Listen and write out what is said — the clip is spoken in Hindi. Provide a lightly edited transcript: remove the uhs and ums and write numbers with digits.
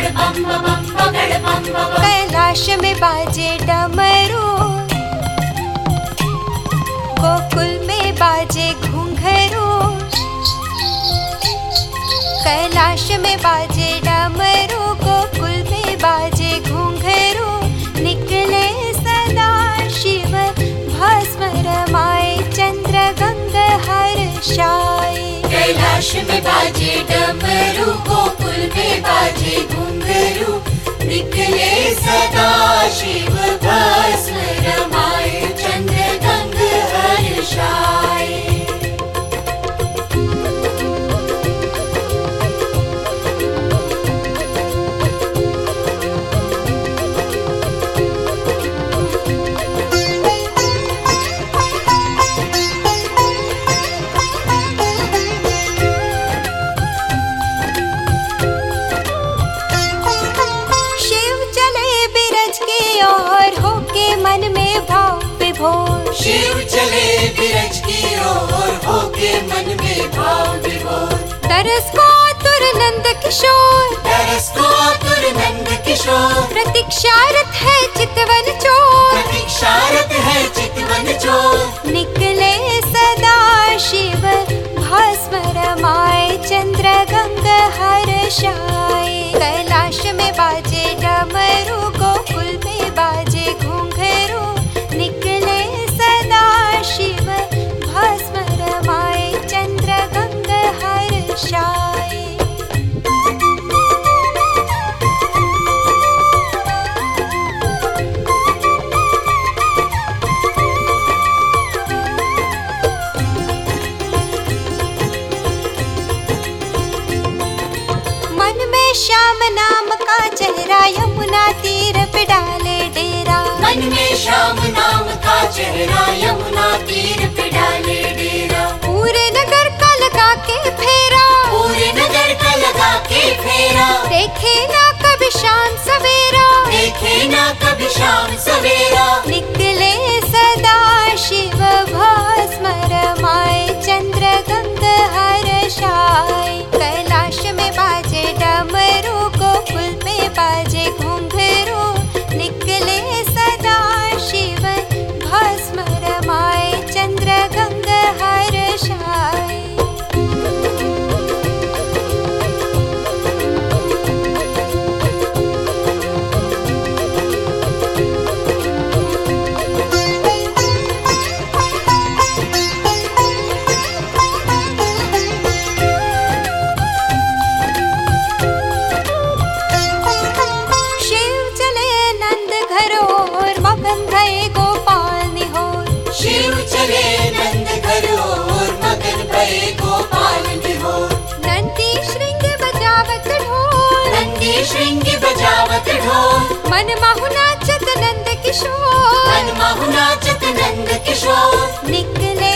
कैलाश में बाजे डमरू, गोकुल में बाजे घुंघरू। कैलाश में बाजे डमरू, गोकुल में बाजे घुंघरू। निकले सदा शिव भस्म रमाए, चंद्र गंगा हर्षाए। कैलाश में बाजे डमरू, गोकुल में बाजे घुंघरू। निकले सदा शिव भस्म रमाए, चंद्र गंगा हर्षाए। मन में भाव विभोर, शिव चले बिरज की ओर, होके मन में भाव विभोर। तरस को आतुर नंद किशोर, तरस को आतुर नंद किशोर। प्रतीक्षारत है चितवन चोर, प्रतीक्षारत है चितवन चोर। निकले सदा शिव भस्म रमाए, चंद्र गंगा हर्षाए। कैलाश में बाजे डमरू, गोकुल में बाजे घुंघरू। निकले सदा शिव भस्म रमाए, चंद्र गंगा हर्षाए। मन में श्याम नाम का चेहरा, यमुना तीर पे डाले डेरा। मन में श्याम नाम का चेहरा, यमुना तीर पे डाले डेरा। पूरे नगर का लगा के फेरा, पूरे नगर का लगा के फेरा। देखे ना कभी शाम सवेरा, देखे ना कभी शाम सवेरा। निकले सदा शिव भस्म रमाए, चंद्र गंगा हर्षाए। कैलाश में बाजे डमरू, गोकुल में बाजे घुंघरू। निकले सदा शिव भस्म रमाए, चंद्र गंगा हर्षाए। शिव चले नंद घर और, मगन भये गोपाल निहोर। नंदी श्रृंग बजावत ढोल, नंदी श्रृंग बजावत ढोल। मन माहु नाचत नंद किशोर, मन माहु नाचत नंद किशोर। निकले